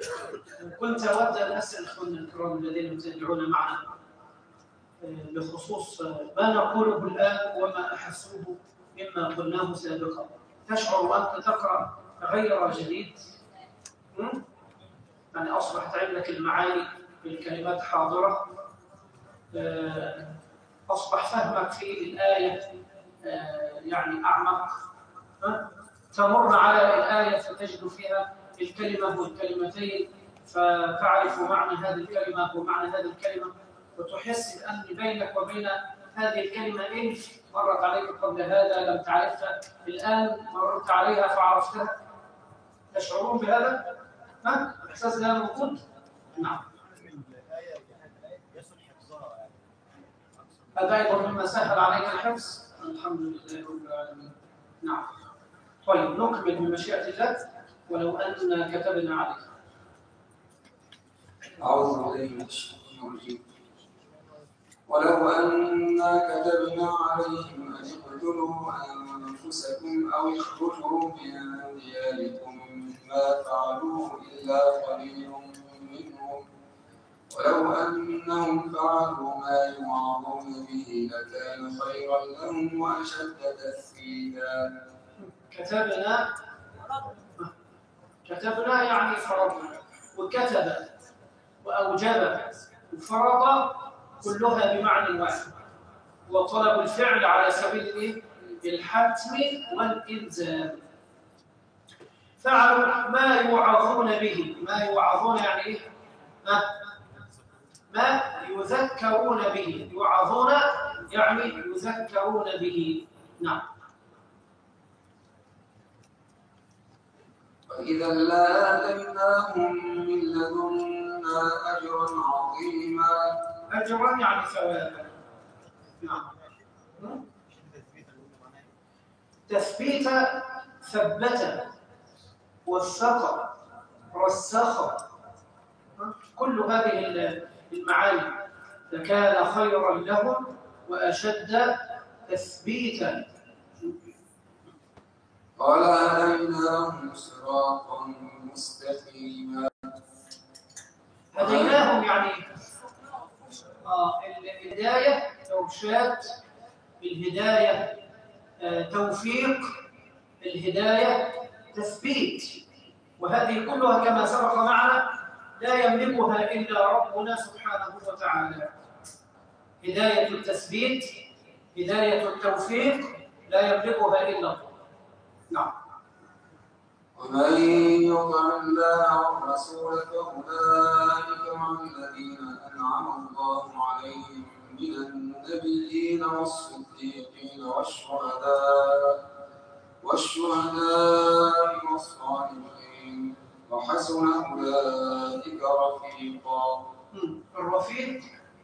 كنت أود أن أسأل إخواننا الكرام الذين يتابعون معنا بخصوص ما نقوله الآن وما أحسوه مما قلناه سابقا. تشعر أنت تقرأ غير جديد؟ يعني أصبحت عندك المعاني بالكلمات حاضرة، أصبح فهمك في الآية يعني أعمق، تمر على الآية فتجد فيها الكلمة والكلمتين فتعرف معنى هذه الكلمة ومعنى هذه الكلمة، وتحس بأن بينك وبين هذه الكلمة ألف مرت عليك قبل هذا لم تعرفها، الآن مررت عليها فعرفتها. تشعرون بهذا؟ الإحساس ده موجود؟ نعم. هذا أيضا مما سهل عليك الحفظ؟ الحمد لله رب العالمين. نعم. طيب نكمل بمشيئة الله ولو أننا كتبنا عليه. أعوذ بالله من الشيطان الرجيم. ولو أنا كتبنا عليهم أن اقتلوا أنفسكم أو اخرجوا من دياركم ما فعلوه إلا قليل منهم ولو أنهم فعلوا ما يوعظون به لكان خيرا لهم وأشد تثبيتا. كتبنا يعني فرضنا، وكتب وأوجب وفرض كلها بمعنى واحد، وطلب الفعل على سبيل الحتم والإلزام. فعلوا ما يوعظون به، ما يوعظون يعني إيه؟ ما يذكرون به، يوعظون يعني يذكرون به. نعم. وإذا لآتيناهم من لدنا أجرا عظيما. أجرا يعني ثوابا. نعم. تثبيت ثبت، وثق، رسخ، كل هذه المعاني لكان خيرا لهم وأشد تثبيتا. ولهديناهم صراطا مستقيما. هديناهم يعني الهداية إرشاد، الهداية توفيق، الهداية تثبيت، وهذه كلها كما سبق معنا لا يملكها إلا ربنا سبحانه وتعالى. هداية التثبيت، هداية التوفيق لا يملكها إلا الله. نعم. ومن يطع الله والرسول فأولئك مع الذين أنعم الله عليهم من النبيين والصديقين والشهداء والصالحين وحسن أولئك رفيقا. الرفيق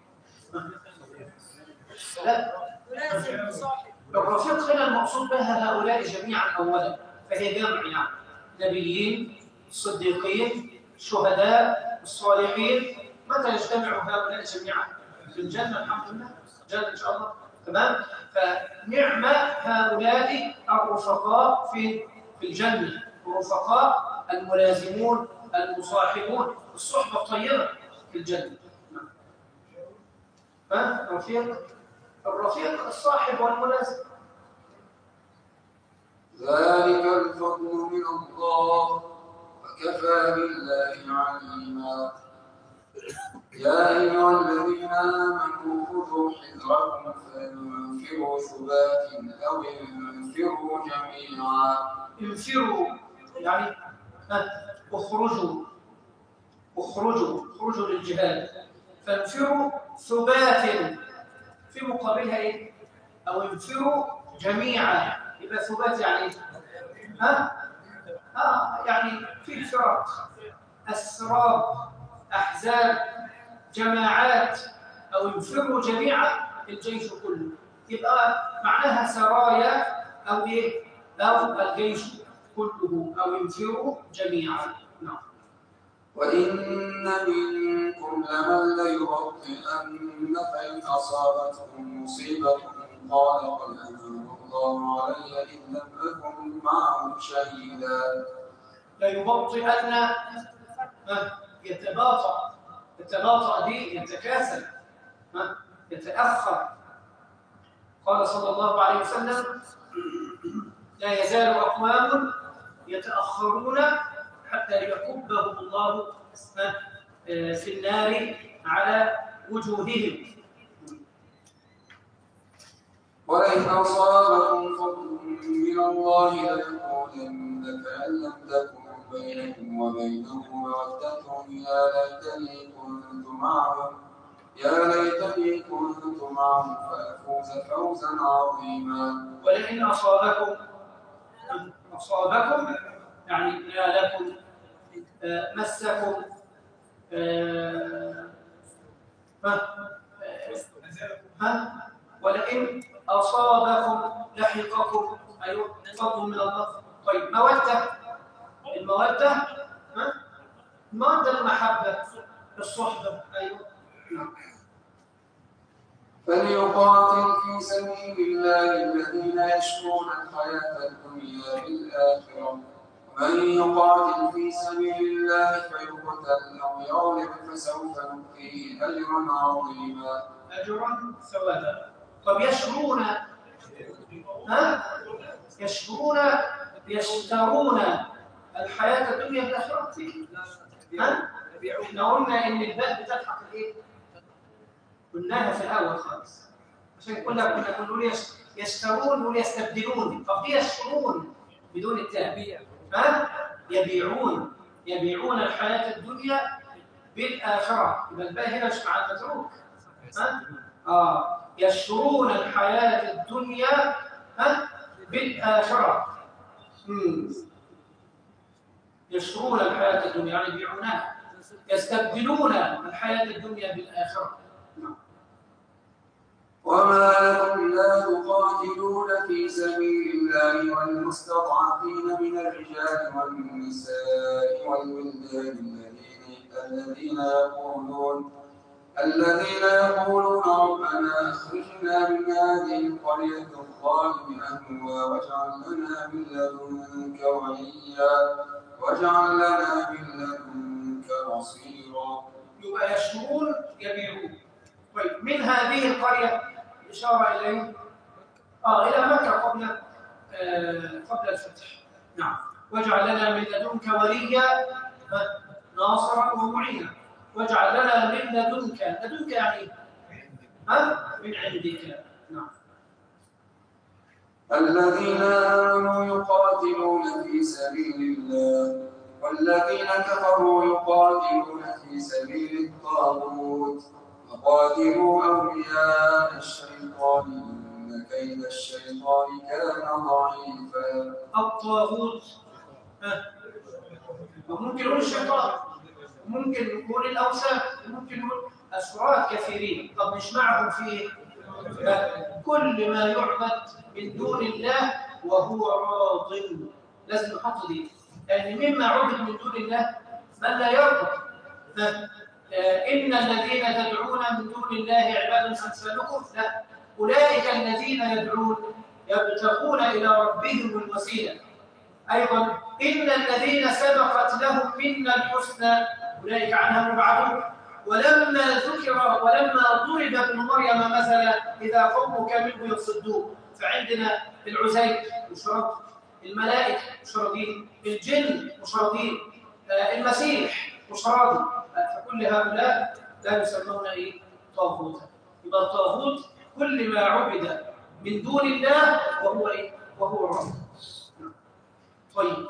لا، الرفيق هنا المقصود بها هؤلاء جميعا أولا، فهي جمع يعني نبيين، صديقين، شهداء، الصالحين. متى يجتمع هؤلاء جميعا؟ في الجنة الحمد لله، الجنة إن شاء الله. تمام؟ فنعم هؤلاء الرفقاء في الجنة، الرفقاء الملازمون المصاحبون، الصحبة الطيبة في الجنة. الرفيق الصاحب والملازم. ذلك الفضل من الله وكفى بالله عليما. يا أيها الذين آمنوا خذوا حذركم فانفروا ثبات أو انفروا جميعا. انفروا يعني اخرجوا للجهاد. فانفروا ثبات في مقابلها ايه؟ او انفروا جميعا. يبقى ثبات يعني ايه؟ يعني في فرق، اسراب، احزاب، جماعات. او انفروا جميعا الجيش كله، يبقى معناها سرايا او ايه؟ او الجيش كله، او انفروا جميعا. نعم. وإن منكم لمن ليبطئن فإن أصابتكم مصيبة قال قد أنعم الله علي إذ لم أكن معهم شهيدا. ليبطئن يتباطأ. التباطؤ دي يتكاسل، يتأخر. قال صلى الله عليه وسلم: لا يزال أقوام يتأخرون حتى يكبهم الله في النار على وجوههم. ولئن أصابكم فضل من الله ليقولن كأن لم تكن بينكم وبينه مودة يا ليتني كنت معهم فأفوز فوزا عظيما. ولئن أصابكم يعني نالكم، مسكم، ولئن أصابكم لحقكم فضل من الله. طيب، المودة المحبة، الصحبة. فليقاتل في سبيل الله الذين يشرون الحياة الدنيا بالآخرة، ومن يقاتل في سبيل الله فيقتل أو يغلب فسوف نؤتيه أجرا عظيما. أجرا ثوابا. طب يشرون يشترون الحياة الدنيا بالآخرة. احنا قلنا إن الباء بتلحق الإيه؟ قلناها في الأول خالص، عشان كنا بنقول يشترون ويستبدلون. طب دي يشترون بدون التاء، يبيعون الحياة الدنيا بالآخرة، يبقى الباء هنا مش مع المتروك. يشترون الحياة الدنيا بالآخرة. يشترون الحياة الدنيا يعني يبيعونها، يستبدلون الحياة الدنيا بالآخرة. وما لكم لا تقاتلون في سبيل الله والمستضعفين من الرجال والنساء والولدان الذين يقولون ربنا أخرجنا من هذه القرية الظالم أهلها واجعل لنا من لدنك نصيرا. يبقى يشترون يبيعون. طيب، من هذه القرية إشارة إليه إلى مكة قبل الفتح. نعم. واجعل لنا من لدنك وليا ناصرا ومعينا. واجعل لنا من لدنك يعني من عندك. نعم. الذين آمنوا يقاتلون في سبيل الله والذين كفروا يقاتلون في سبيل الطاغوت فقاتلوا أولياء الشيطان إن كيد الشيطان كان ضعيفا. الطاغوت ممكن نقول الشيطان، ممكن نقول الأوثان، ممكن نقول أسرار كثيرين. طب نجمعهم في كل ما يعبد من دون الله وهو راض. لازم نحط دي، يعني مما عبد من دون الله من لا يرضى. إن الذين تدعون من دون الله عباد أمثالكم. لا، أولئك الذين يدعون يبتغون إلى ربهم الوسيلة. أيضا إن الذين سبقت لهم منا الحسنى أولئك عنها مبعدون. ولما ضرب ابن مريم مثلا إذا قومك منه يصدون. فعندنا العزير مشردين، الملائكة مشردين، الجن مشردين، المسيح مشرد. فكل هؤلاء لا يسمون طاغوتا. يبقى الطاغوت كل ما عبد من دون الله وهو رب. طيب،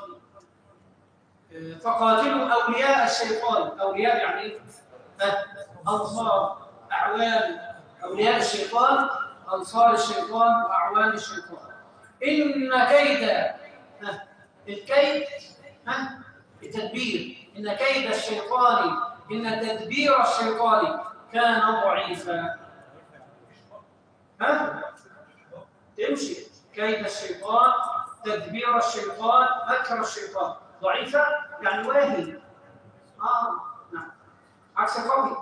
فقاتلوا أولياء الشيطان. أولياء يعني أنصار، أعوان. أولياء الشيطان أنصار الشيطان وأعوان الشيطان. إن كيد الكيد التدبير. إن كيد الشيطان، إن تدبير الشيطان كان ضعيفا. تمشي كيد الشيطان، تدبير الشيطان، مكر الشيطان ضعيفة يعني واهي. نعم، عكس قوي.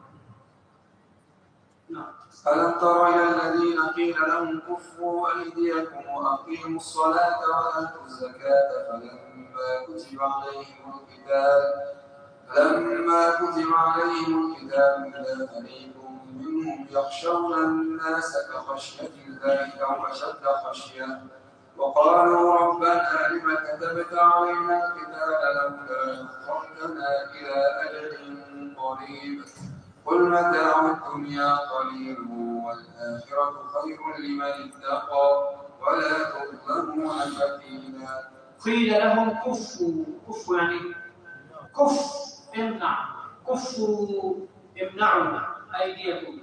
نعم. ألم تر إلى الذين قيل لهم كفوا أيديكم وأقيموا الصلاة وآتوا الزكاة فلما كتب عليهم القتال فلما كتب عليهم الكتاب إذا فريق منهم يخشون الناس كخشية الله أو أشد خشية وقالوا ربنا لم كتبت علينا القتال لولا أخرتنا إلى أجل قريب قل متاع الدنيا قليل والآخرة خير لمن اتقى ولا تظلمون فتيلا. قيل لهم كفوا يعني كف امنع كفوا امنعوا أيديكم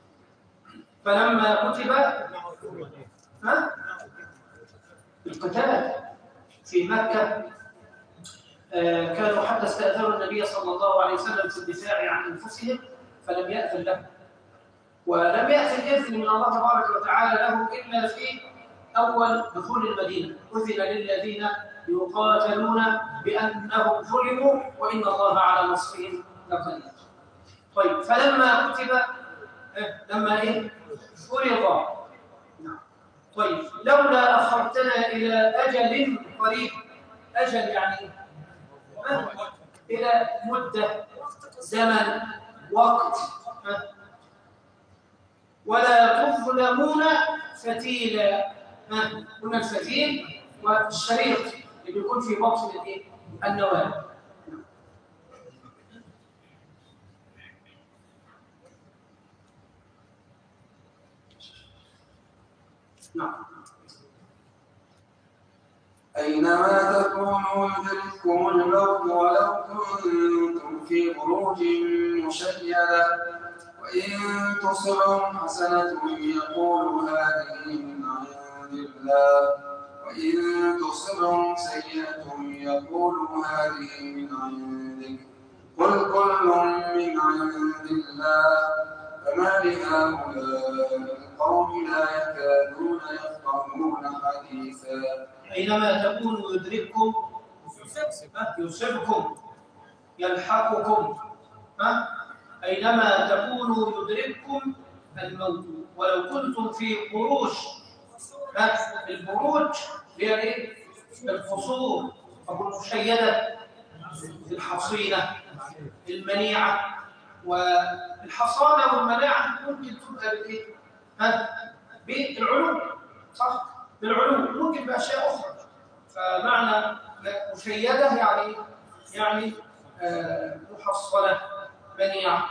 فلما كتب القتال في مكة كانوا حتى استأذنوا النبي صلى الله عليه وسلم في الدفاع عن أنفسهم فلم يأذن لهم ولم يأتي الإذن من الله تبارك وتعالى لهم إلا في أول دخول المدينة أذن للذين يقاتلون بأنهم ظلموا وإن الله على نصرهم لقدير. طيب فلما كتب لما فرض طيب لولا أخرتنا إلى أجل قريب أجل يعني إلى مدة زمن وقت ولا تظلمون فتيلا. قلنا الفتيل والشريط اللي بيكون في بطن النواة. نعم. أينما تكونوا يدرككم الموت ولو كنتم في بروج مشيدة وإن تصبهم حسنة يقولوا هذه من عند الله وإن تصبهم سيئة يقولوا هذه من عندك قل كل من عند الله فما لهؤلاء القوم لا يكادون يفقهون حديثا. أينما تكونوا يدرككم يصبكم يلحقكم أينما تكونوا يدرككم الموت ولو كنتم في بروج. البروج هي القصور أو المشيدة الحصينة المنيعة والحصانة والمناعة ممكن تبقى بالعلوم صح؟ بالعلوم ممكن بأشياء أخرى فمعنى مشيدة يعني محصنة منيعة.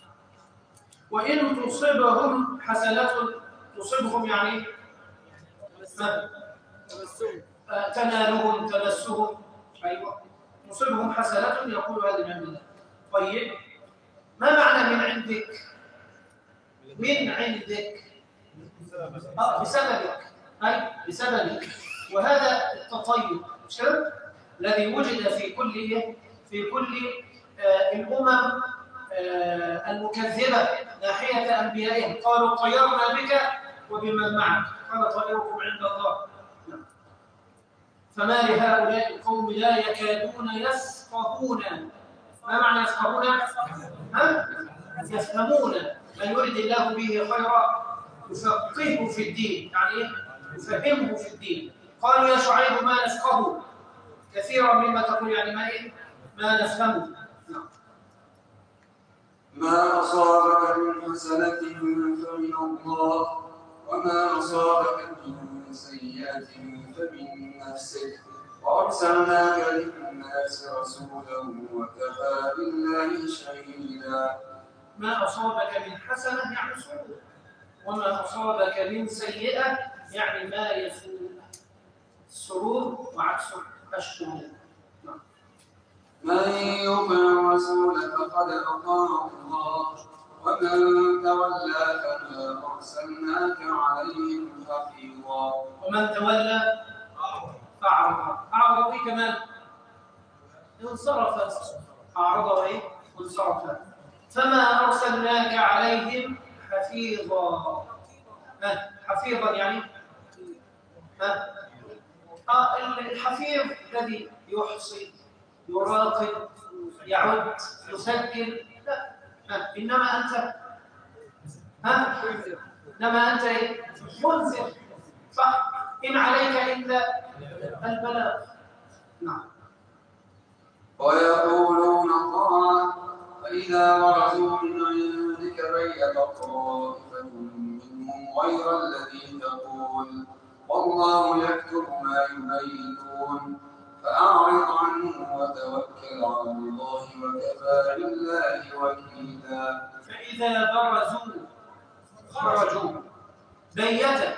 وإن تصبهم حسنة تصبهم يعني تنالهم تمسهم أيوة تصبهم حسنة يقول هذا من عندك. طيب ما معنى من عندك؟ من عندك بسببك أي بسببك وهذا التطيب الذي وجد في كل الأمم المكذبة ناحية أنبيائهم قالوا طيرنا بك وبمن معك قال طيركم عند الله. فما لهؤلاء القوم لا يكادون يفقهون. ما معنى يفقهون؟ يفهمون من يريد الله به خيرا يفقهه في الدين يعني يفهمه في الدين. قالوا يا شعيب ما نفقه كثيرا مما تقول يعني ما نفهمه. ما أصابك من حسنة فمن الله وما أصابك من سيئة فمن نفسك وأرسلناك للناس رسولا وكفى بالله شهيدا. ما أصابك من حسنة يعني سرور وما أصابك من سيئة يعني ما يسوء. السرور وعكسه الشرور. من يطع الرسول فقد أطاع الله ومن تولى فما أرسلناك عليهم حفيظا. ومن تولى أعرض كمان انصرف أعرض وانصرف فما أرسلناك عليهم حفيظا. حفيظا يعني الحفيظ الذي يحصي يراقب يعد يسجل لا إنما أنت منذر صح إن عليك إلا البلاغ. نعم. ويقولون فإذا برزوا من عندك بيت طائفة منهم غير الذي تقول والله يكتب ما يبيتون فأعرض عنهم وتوكل على الله وكفى بالله وكيلا. فإذا برزوا خرجوا بيتا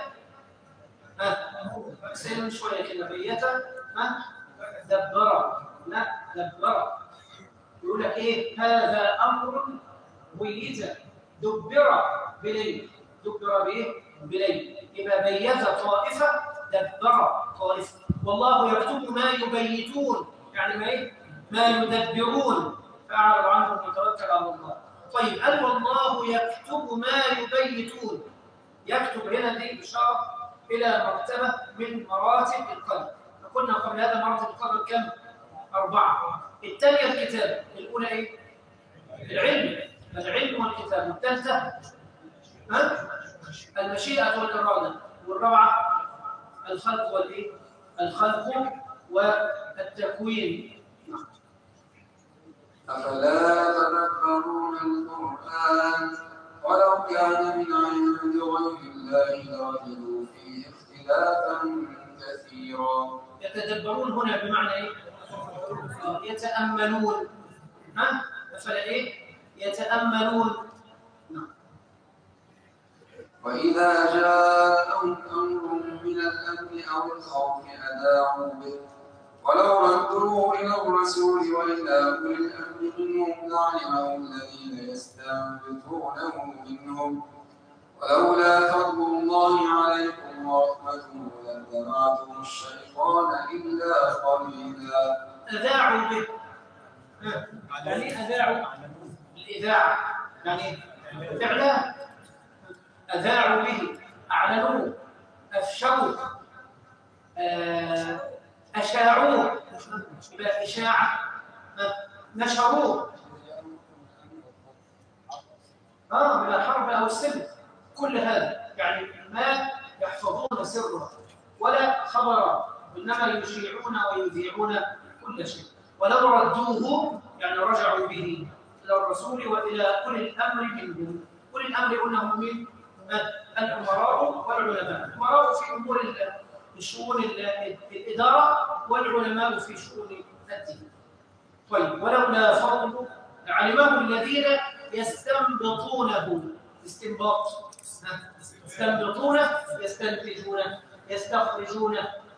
سيلم شوية كده بيتا دبر لا دبر يقول لك ايه هذا امر بيت دبر بليل دبر بايه بليل يبقى بيت طائفه دبر طائفه والله يكتب ما يبيتون يعني ما ايه ما يدبرون فاعرض عنهم وتوكل على الله. طيب قال والله يكتب ما يبيتون يكتب هنا دي اشاره الى مرتبه من مراتب القلب. قلنا قبل هذا مراتب القلب كم 4. الثانيه الكتاب الاولى ايه العلم والكتاب والثالثه المشيئه والاراده والرابعه الخلق والايه الخلق والتكوين. أفلا تدبرون القرآن ولو كان من عند غير الله لوجدوا فيه اختلافا كثيرا. يتدبرون هنا بمعنى ايه يتأملون أفلا ايه يتأملون. وإذا جاءهم أمر من الأمن أو الخوف أذاعوا به ولو ردوه إلى الرسول وإلى أولي الأمر منهم لعلمه الذين يستنبطونه منهم ولولا فضل الله عليكم ورحمته لاتبعتم الشيطان إلا قليلا. أذاعوا به يعني أذاعوا الإذاعة يعني إعلان أذاعوا به أعلنوه أفشوا أشاعوه يبقى إشاعة نشروه من الحرب أو السلم كل هذا يعني ما يحفظون سرا ولا خبرا إنما يشيعون ويذيعون كل شيء. ولو ردوه يعني رجعوا به إلى الرسول وإلى أولي الأمر منهم. أولي الأمر قلنا هم مين؟ الأمراء والعلماء. الأمراء في أمور شؤون الإدارة والعلماء في شؤون الدين. طيب ولولا فضل علمه الذين يستنبطونه استنباط يستنبطونه يستنتجون يستخرجون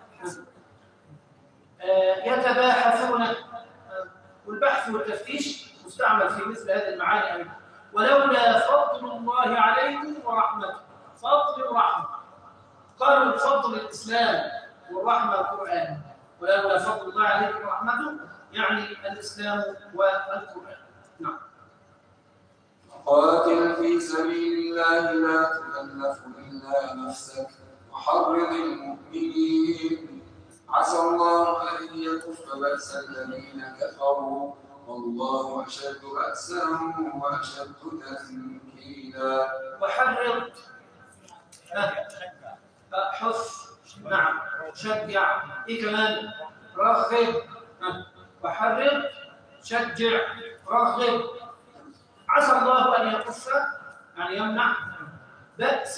يتباحثون والبحث والتفتيش مستعمل في مثل هذه المعاني أيضا. ولولا فضل الله عليكم ورحمته فضل ورحمة قالوا الفضل الإسلام والرحمة القرآن ولولا فضل الله عليكم ورحمته يعني الإسلام والقرآن. نعم. قاتل في سبيل الله لا تكلف إلا نفسك وحرض المؤمنين عسى الله أن يكف بأس الذين كفروا والله أشد بأسا وأشد تنكيلا. وحرض حث نعم شجع إيه كمان رغب وحرض شجع رغب. عسى الله أن يكف يعني يمنع بأس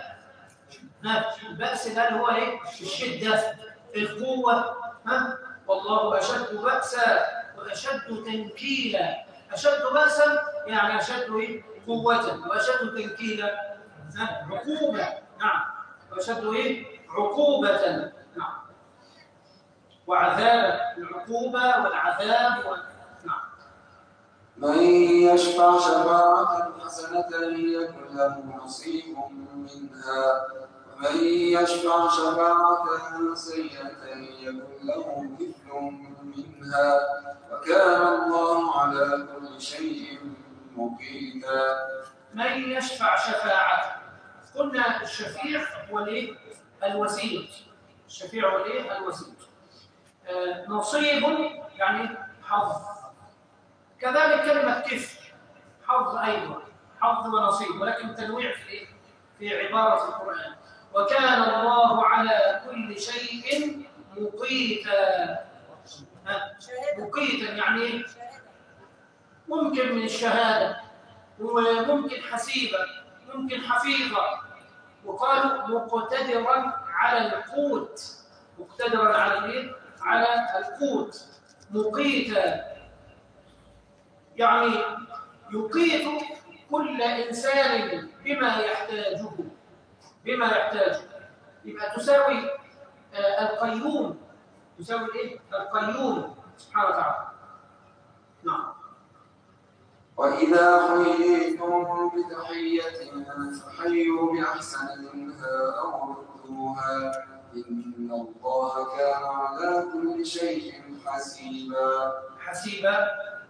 البأس ده اللي هو ايه الشدة القوة والله أشد بأسا وأشد تنكيلا. أشد بأسا يعني أشد إيه قوة وأشد تنكيلا عقوبة. نعم وأشد إيه عقوبة. نعم وعذاب العقوبة والعذاب نعم. من يشفع شفاعة حسنة يكن له نصيب منها ومن يشفع شفاعة سيئة يكن له كفل منها وكان الله على كل شيء مقيتا. من يشفع شفاعة قلنا الشفيع هو الايه الوسيط. الشفيع هو الايه الوسيط. نصيب يعني حظ. كذلك كلمة كفل حظ أيضا حظ ونصيب ولكن تنويع في عبارة القرآن. وكان الله على كل شيء مقيتا. مقيتا يعني ممكن من الشهادة، وممكن حسيبة، ممكن حفيظة. وقالوا مقتدرا على القوت، مقتدرا على ايه؟ على القوت. مقيتا يعني يقيت كل إنسان بما يحتاجه، بما يحتاجه. يبقى تساوي القيوم، تساوي ايه؟ القيوم سبحانه وتعالى. نعم. وإذا حييتم بتحية فحيوا بأحسن منها أو ردوها إن الله كان على كل شيء حسيبا. حسيبا،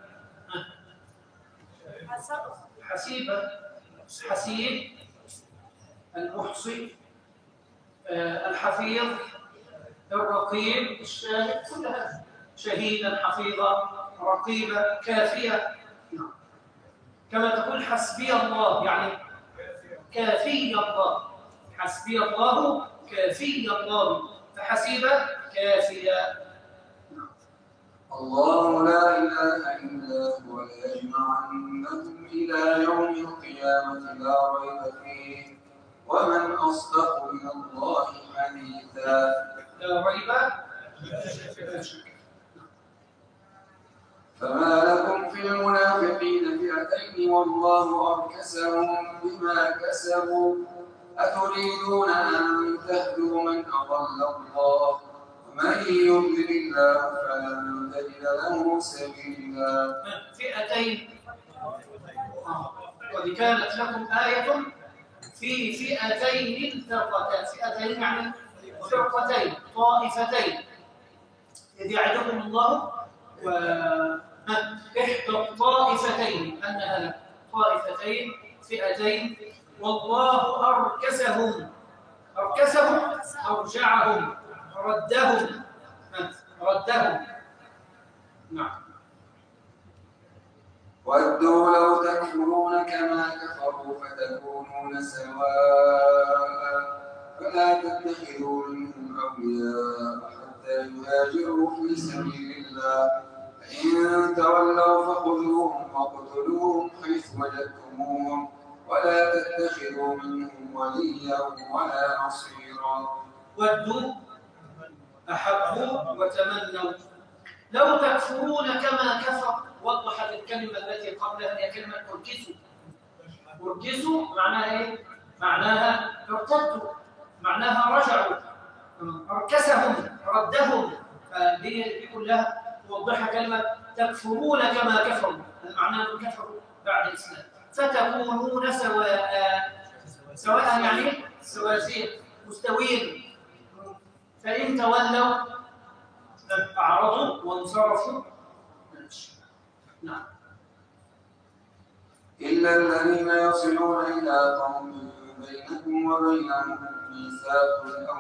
حسيبا، حسيب، المحصي، الحفيظ، الرقيب، الشاهد، كل هذا. شهيدا، حفيظا، رقيبا، كافيا. كما تقول حسبي الله، يعني كافي الله. حسبي الله كافي الله، فحسيبا كافيا. الله لا إله إلا هو ليجمعنكم إلى يوم القيامة لا ريب فيه ومن أصدق من الله حديثا. لا ريب. فما لكم في المنافقين فئتين والله أركسهم بما كسبوا أتريدون أن تهدوا من أضل الله ومن يضلل الله فلن تجد له سبيلا. فئتين، وإذ كانت لكم آية في فئتين التقتا. فئتين يعني فرقتين، طائفتين. إذ يعدكم الله إحدى الطائفتين أنها طائفتين، فئتين، والله أركسهم. أركسهم، أرجعهم، ردهم، ردهم. نعم. ودوا لو تكفرون كما كفروا فتكونون سواء فلا تتخذوا منهم أولياء حتى يهاجروا في سبيل الله فإن تولوا فخذوهم واقتلوهم حيث وجدتموهم ولا تتخذوا منهم وليا ولا نصيرا. ودوا، أحبوا وتمنوا. لو تكفرون كما كفر. وضحت الكلمة التي قبلها هي كلمة أركسوا. أركسوا معناها إيه؟ معناها ارتدوا، معناها رجعوا. أركسهم، ردهم. فدي كلها توضحها كلمة تكفرون كما كفروا. معناها أنهم كفروا بعد الإسلام. فتكونون سواء. سواء يعني سواسية، مستويين. فإن تولوا أعرضوا وانصرفوا. نعم. إلا الذين يصلون إلى قوم بينكم وبينهم ميثاق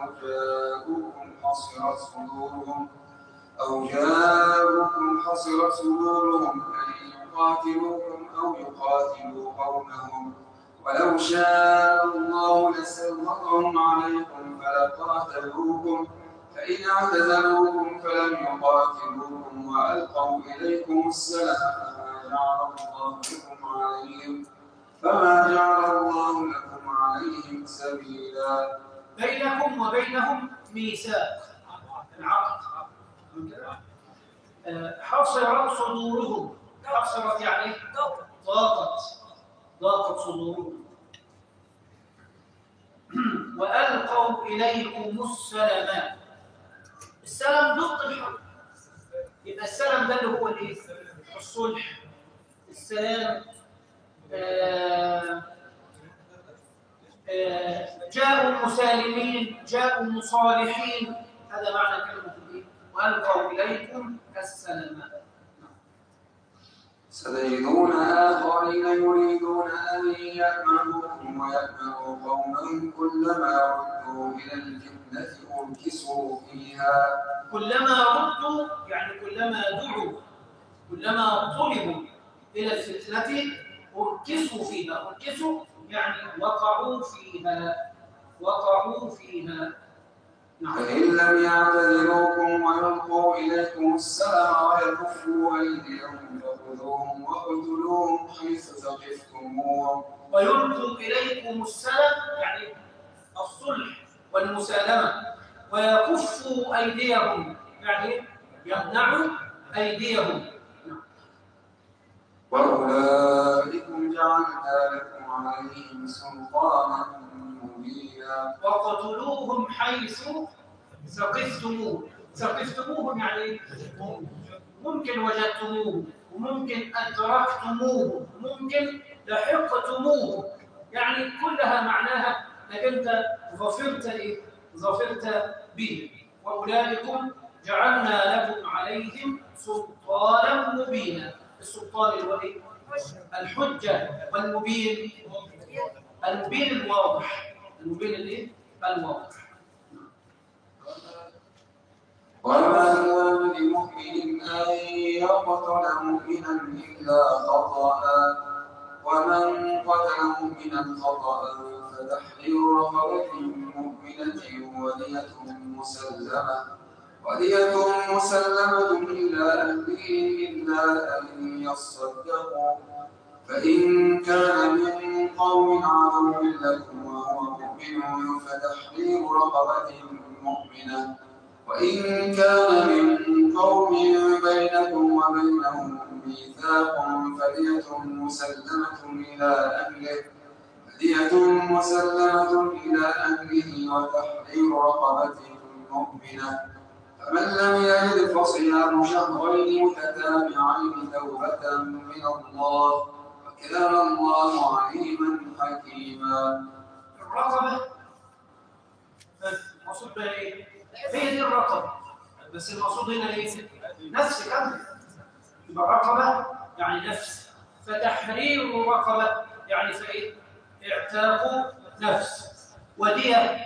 أو جاءوكم حصرت صدورهم أن يقاتلوكم أو يقاتلوا قومهم ولو شاء الله لسلطهم عليكم فلقاتلوكم فإن اعتزلوكم فلم يقاتلوكم وألقوا إليكم السلام فما جعل الله لكم عليهم سبيلا. بينكم وبينهم ميثاق، العقد. حصرت صدورهم. حصرت يعني ضاقت صدورهم. وألقوا إليكم السلام. السلام ضد الحرب. يبقى السلام ده اللي هو الايه؟ الصلح، السلام. جاءوا مسالمين، جاءوا مصالحين. هذا معنى كلمة الايه؟ وألقوا إليكم السلام. ستجدون آخرين يريدون أن يأمنوكم ويأمنوا قومهم كلما ردوا إلى الفتنة أركسوا فيها. كلما ردوا يعني كلما دعوا، كلما طلبوا إلى الفتنة أركسوا فيها. أركسوا يعني وقعوا فيها، وقعوا فيها. فإن لم يعتذروكم ويلقوا إليكم السلام ويكفوا أيديهم خذوهم واقتلوهم حيث ثقفتموهم ويلقوا إليكم السلم يعني الصلح والمسالمة، ويكفوا أيديهم يعني يمنعوا أيديهم. وأولئكم جعلنا لكم عليهم سلطانا مبينا وقتلوهم حيث ثقفتموهم يعني ممكن وجدتموه وممكن أدركتموه وممكن لحقتموه، يعني كلها معناها انك انت ظفرت به. واولئكم جعلنا لكم عليهم سلطانا مبينا. السلطان اللي هو ايه؟ الحجه. والمبين الواضح. المبين الايه؟ الواضح. وما كان لمؤمن أن يقتل مؤمنا إلا خطأ ومن قتل مؤمنا خطأ فتحرير رقبة مؤمنة ودية مسلمة إلى أهله إلا أن يصدقوا، فإن كان من قوم عدو لكم وهو مؤمن فتحرير رقبة مؤمنة، وإن كان من قوم بينكم وبينهم ميثاق فدية مسلمة إلى أهله وتحرير رقبة مؤمنة، فمن لم يجد فصيام شهرين متتابعين توبة من الله، وكان الله عليما حكيما. الرقبة المقصود بها ايه؟ هي دي الرقبة، بس المقصود هنا ايه؟ نفس كامل. يبقى رقبة يعني نفس، فتحرير رقبة يعني فايه؟ اعتاق نفس. ودية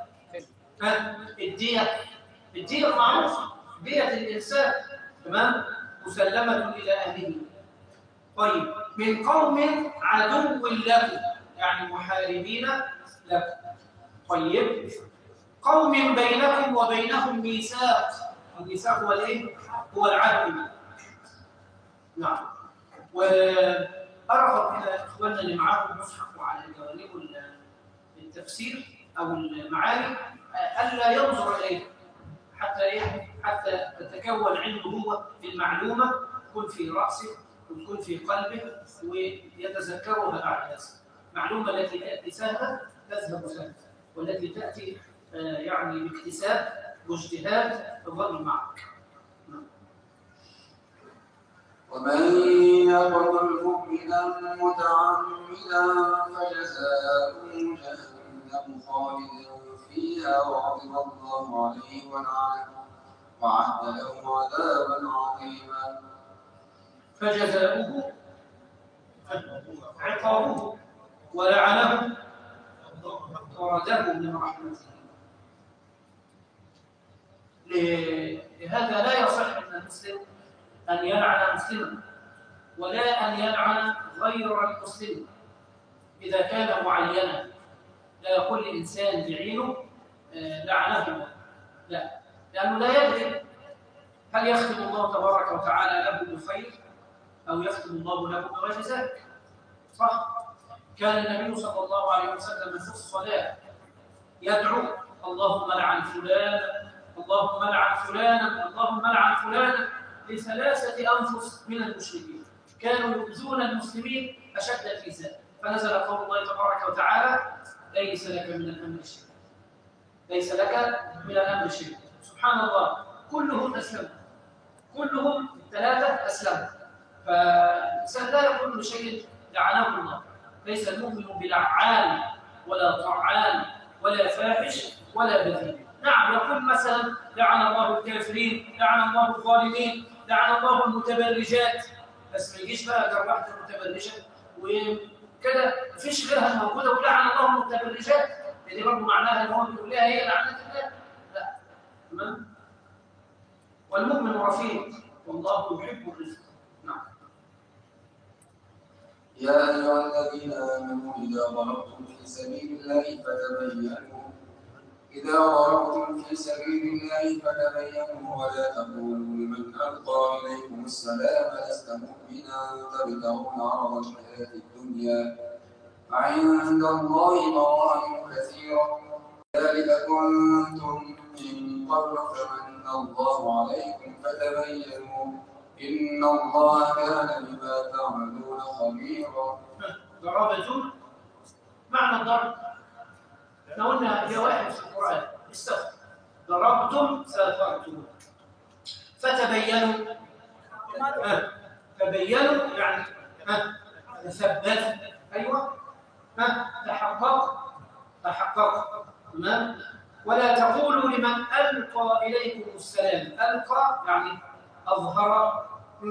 الدية معروفة، دية الإنسان تمام، مسلمة إلى أهله. طيب من قوم عدو لكم يعني محاربين لكم. طيب قوم بينكم وبينهم ميثاق. الميثاق هو الايه؟ هو العهد. نعم. وأرغب إلى إخواننا اللي معاهم مصحف وعلى جوانب التفسير أو المعاني ألا ينظر إليه حتى تتكون عنده هو المعلومة، تكون في رأسه وتكون في قلبه ويتذكرها بعد ذلك. المعلومة التي تأتي سهلة تذهب سهلة، والتي تأتي يعني باكتساب واجتهاد تظل معك. ومن يقتل مؤمنا متعمدا فجزاؤه جهنم خالدا فيها وغضب الله عليه ولعنه وأعد له عذابا عظيما. فجزاؤه عقابه ولعنه ورده من رحمته. لهذا لا يصح من المسلم أن يلعن مسلما ولا أن يلعن غير المسلم إذا كان معينا. لا كل إنسان يعينه لعنه، لا، لأنه لا يدري هل يختم الله تبارك وتعالى له بخير أو يختم الله له بغير ذلك. صح؟ كان النبي صلى الله عليه وسلم في الصلاة يدعو اللهم لعن فلانا اللهم لعن فلانا اللهم لعن فلانا ل3 أنفس من المشركين كانوا يؤذون المسلمين أشد الإيذاء، فنزل قول الله تبارك وتعالى ليس لك من الأمر شيء. ليس لك من الأمر شيء. سبحان الله، كلهم أسلموا، كلهم ال3 أسلموا. فالإنسان لا يقول بشيء لعنه الله. ليس المؤمن بلعان ولا طعان ولا فاحش ولا بذيء. نعم يقول مثلا لعن الله الكافرين، لعن الله الظالمين، لعن الله المتبرجات، بس ما يجيش بقى غير واحده متبرجه وكده مفيش غيرها موجوده ولعن الله المتبرجات، دي برضه معناها ان هو بيقول لها هي لعنه الله. لا، تمام. والمؤمن رفيق والله يحب الرفق. نعم. يا أيها الذين آمنوا إذا ضربتم في سبيل الله فتبينوا ولا تقولوا لمن ألقى إليكم السلام لست مؤمنا تبتغون عرض الحياة الدنيا فعند الله مغانم كثيرة ذلك كنتم من قبل فمن الله عليكم فتبينوا إن الله كان بما تعملون خبيرا. ضربتم معنى الضرب احنا قلنا هي واحد في القرآن استغفر ضربتم سافرتم فتبينوا تبينوا يعني تثبتوا أيوة تحقق تمام. ولا تقولوا لمن ألقى إليكم السلام ألقى يعني أظهر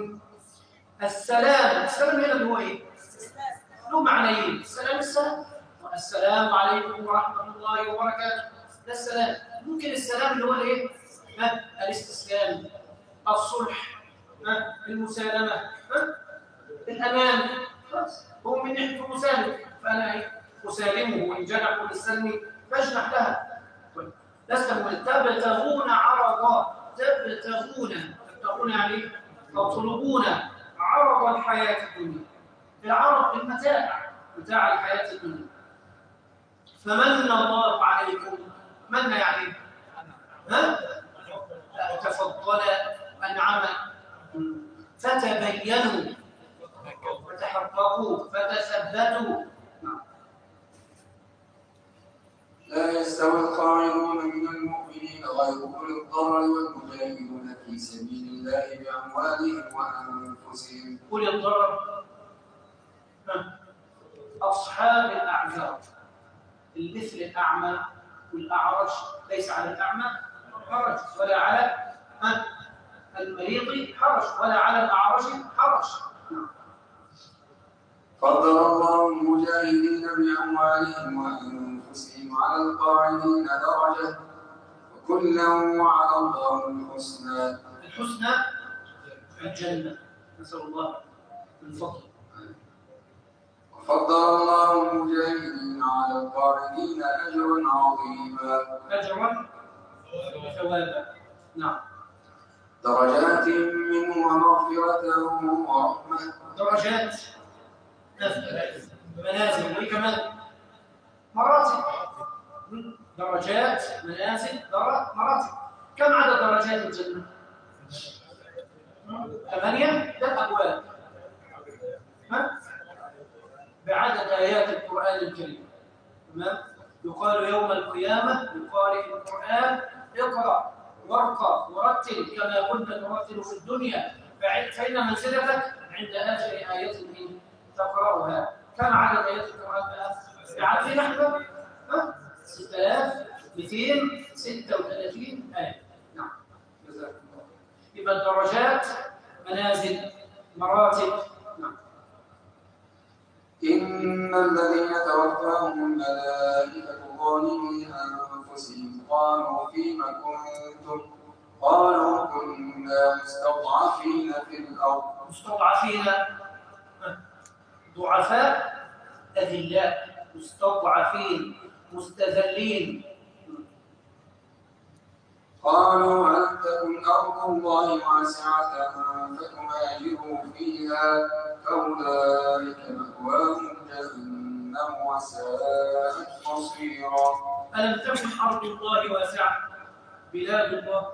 السلام هنا اللي هو إيه؟ له معنيين السلام السلام عليكم ورحمة الله وبركاته ده السلام. ممكن السلام اللي هو الايه؟ الاستسلام الصلح المسالمة الأمان هو من ناحية المسالم فأنا أسالمه وإن جنحوا للسلم فاجنح لها. لست تبتغون عرضا تبتغون يعني تطلبون عرض الحياة الدنيا العرض المتاع بتاع الحياة الدنيا. فمن الله عليكم من يعني تفضل أنعم فتبينوا فتحققوا فتثبتوا. لا يستوي القاعدون من المؤمنين غير أولي الضرر والمجاهدون في سبيل الله بأموالهم وأنفسهم. أولي الضرر أصحاب الأعذار المثل الأعمى والأعرج ليس على الأعمى حرج ولا على المريض حرج ولا على الأعرج حرج. فضل الله المجاهدين بأموالهم وأنفسهم على القاعدين درجة وكلا وعد الله الحسنى الجنة نسأل الله من فضله. وفضل الله المجاهدين على القاعدين أجرا عظيما ثوابا نعم درجات منه ومغفرة ورحمة. درجات منازل وكمان مراتب درجات منازل مراتب. كم عدد درجات الجنة؟ 8 ده أبواب بعدد آيات القرآن الكريم. تمام. يقال يوم القيامة لقارئ القرآن اقرأ وارقى ورتل كما كنت ترتل في الدنيا فإن منزلتك عند آخر آية تقرأها. كم عدد آيات القرآن بقى؟ عارفين احنا؟ 6236 آية. نعم. جزاكم الله. يبقى الدرجات منازل مراتب. نعم. إن الذين توفاهم الملائكة ظالمي أنفسهم قالوا فيم كنتم قالوا كنا مستضعفين في الأرض. مستضعفين ضعفاء أذلاء مستضعفين مستذلين. قالوا ألم تكن أرض الله واسعة فتهاجروا فيها فأولئك مأواهم جهنم وساءت مصيرا. ألم تكن أرض الله واسعة بلاد الله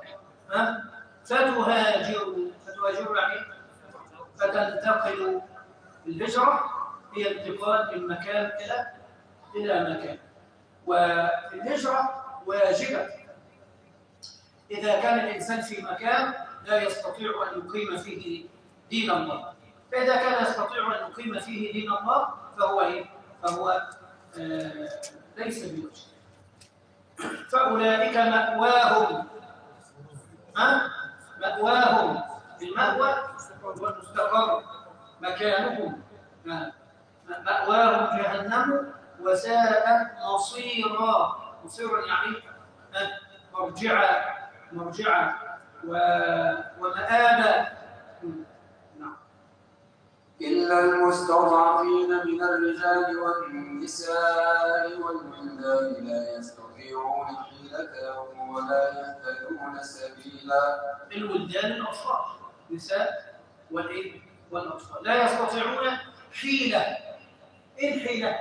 فتهاجروا يعني فتنتقلوا. الهجرة هي انتقال من مكان إلى مكان والهجرة واجبة إذا كان الإنسان في مكان لا يستطيع أن يقيم فيه دين الله. فإذا كان يستطيع أن يقيم فيه دين الله فهو ليس بوجه. فأولئك مأواهم المأوى والمستقر مكانهم مأواهم جهنم وساءت مصيرا يعني مرجعا ومآبا. نعم. إلا المستضعفين من الرجال والنساء والولدان لا يستطيعون حيلة ولا يهتدون سبيلا. الولدان الأطفال، نساء والإيه؟ والأطفال لا يستطيعون حيلة. إيه الحيلة؟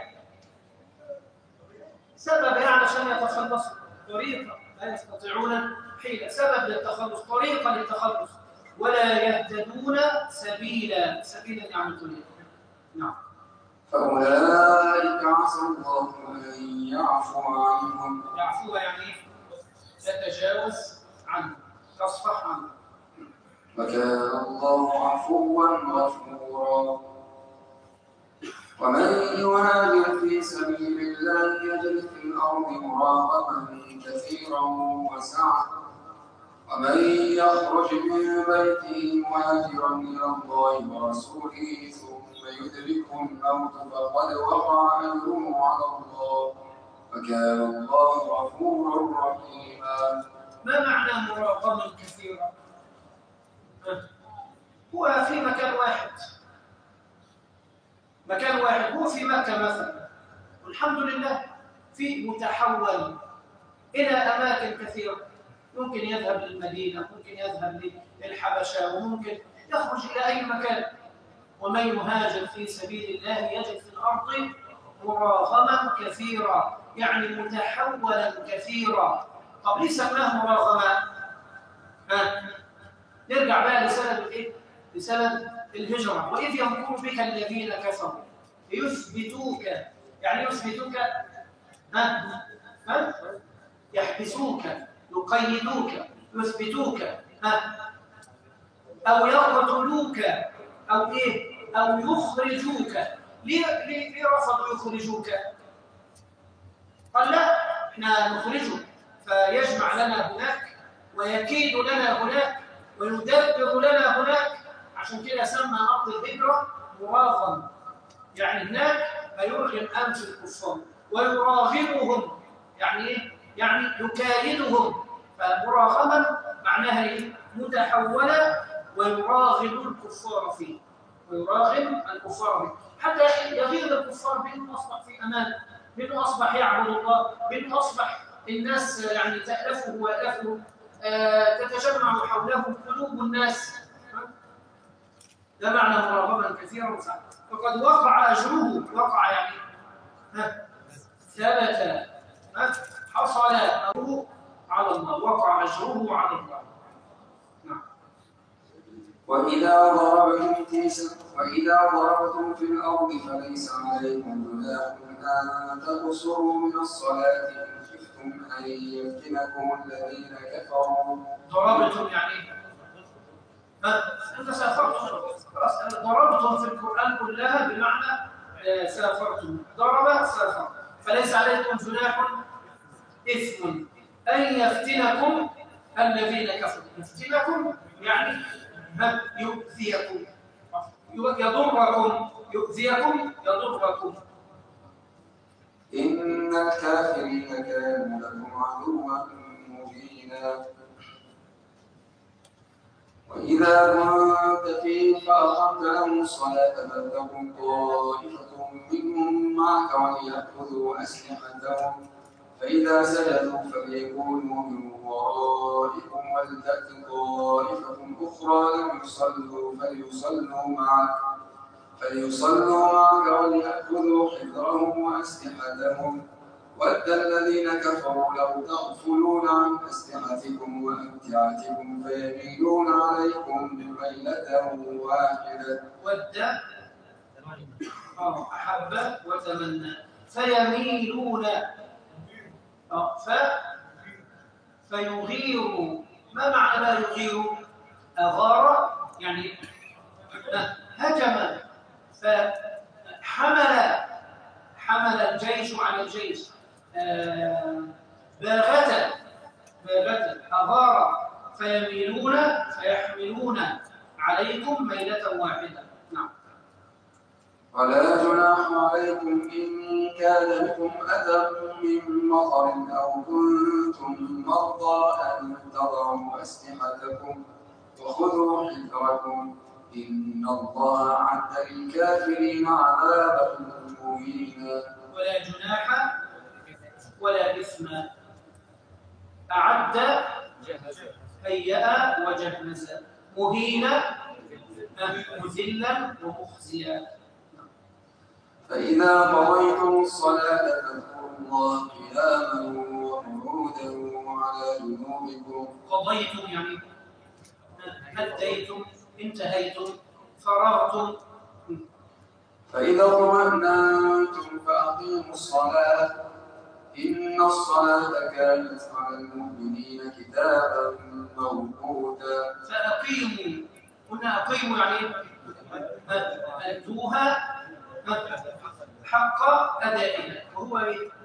سبب يعني عشان يتخلصوا، طريقة. لا يستطيعون حيلة، سبب للتخلص، طريقة للتخلص. ولا يهتدون سبيلا، سبيلا يعني طريقة. نعم. فأولئك عسى الله أن يعفو عنهم. يعفو يعني يتجاوز عنه، تصفح عنه. وكان الله عفوا غفورا. ومن يهاجر في سبيل الله يجد في الأرض مراغما كثيرا وسعة. ومن يخرج من بيته مهاجرا إلى الله ورسوله ثم يدركه الموت فقد وقع أجره على الله وكان الله غفورا رحيما. ما معنى مراغما كثيرا؟ هو في مكان واحد، هو في مكة مثلا، والحمد لله في متحول إلى أماكن كثيرة. ممكن يذهب للمدينة، ممكن يذهب للحبشة، وممكن يخرج إلى أي مكان. ومن يهاجر في سبيل الله يجد في الأرض مراغما كثيرا، يعني متحولا كثيرا. طب ليه سماه مراغما؟ نرجع بقى لسبب ايه؟ لسبب الهجرة. وإذ يمكر بك الذين كفروا ليثبتوك، يعني يثبتوك يحبسوك، يقيدوك، يثبتوك، أو يقتلوك، أو إيه؟ أو يخرجوك. ليه رفضوا يخرجوك؟ قال لا، احنا نخرجه فيجمع لنا هناك ويكيد لنا هناك ويدبر لنا هناك. عشان كده سمى أرض الهجرة مراغم، يعني هناك هيرغم أنف الكفار ويراغمهم، يعني إيه؟ يعني يكايدهم. فمراغما معناها إيه؟ متحولة ويراغم الكفار فيه، ويراغم الكفار فيه حتى يغير الكفار بأنه أصبح في أمان، بأنه أصبح يعبد الله، بأنه أصبح الناس يعني تألفه ويألفه، تتجمع حوله قلوب الناس. ده معنى مراغما كثيرا وسعة. فقد وقع أجره، وقع يعني ثبت، حصل أمره على الله، وقع أجره على الله. نعم. وإذا ضربتم في الأرض فليس عليكم جناح أن تقصروا من الصلاة إن خفتم أن يفتنكم الذين كفروا. ضربتم يعني أنت سافرتم، خلاص. ضربتم في القرآن كلها بمعنى سافرتم، ضرب سافر. فليس عليكم جناح إثم أن يفتنكم الذين كفروا. يفتنكم يعني يؤذيكم، يضركم، يؤذيكم، يضركم. إن الكافرين كانوا لكم عدوا مبينا. وإذا كنت فيهم فأقمت لهم الصلاة فلتكن طائفة منهم معك وليأخذوا أسلحتهم فإذا سجدوا فليكونوا من ورائكم ولتأت طائفة أخرى لم يصلوا فليصلوا معك وليأخذوا حذرهم وأسلحتهم ود الذين كفروا لو تغفلون عن أسلحتكم وأمتعتكم فيميلون عليكم ميلة واحدة. ود أحب وتمنى، فيميلون فيغيروا. ما معنى ما يغيروا؟ أغار يعني هجم، فحمل الجيش على الجيش، باغتة، أغار، فيميلون فيحملون عليكم ميلة واحدة. نعم. ولا جناح عليكم إن كان بكم أذى من مطر أو كنتم مرضى أن تضعوا أسلحتكم وخذوا حذركم إن الله أعد للكافرين عذابا مهينا. ولا جناح ولا إثم. أعد هيأ وجهز، مهين مذلا ومخزيا. فإذا قضيتم الصلاة فاذكروا الله قياما وقعودا وعلى جنوبكم. قضيتم يعني أديتم، انتهيتم، فرغتم. فإذا اطمأننتم فأقيموا الصلاة إن الصلاة كانت على المؤمنين كتابا موقوتا. فأقيموا، قلنا أقيموا يعني أدوها حق أدائها، وهو